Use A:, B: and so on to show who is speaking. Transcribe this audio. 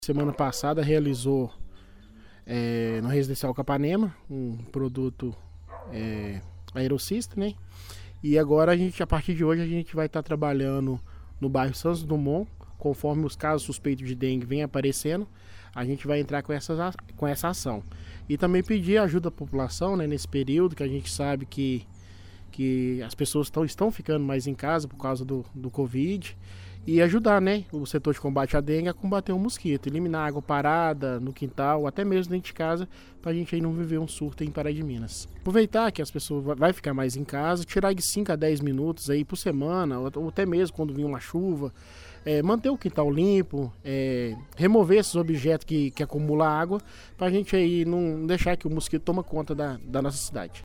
A: Semana passada realizou no Residencial Capanema um produto aerocista, né? E agora a partir de hoje a gente vai estar trabalhando no bairro Santos Dumont, conforme os casos suspeitos de dengue vêm aparecendo, a gente vai entrar com essa ação. E também pedir ajuda à população, né, nesse período que a gente sabe que as pessoas estão ficando mais em casa por causa do Covid, e ajudar, né, o setor de combate à dengue a combater o mosquito, eliminar água parada no quintal, até mesmo dentro de casa, para a gente aí não viver um surto em Pará de Minas. Aproveitar que as pessoas vão ficar mais em casa, tirar de 5 a 10 minutos aí por semana, ou até mesmo quando vir uma chuva, manter o quintal limpo, remover esses objetos que acumulam água, para a gente aí não deixar que o mosquito tome conta da nossa cidade.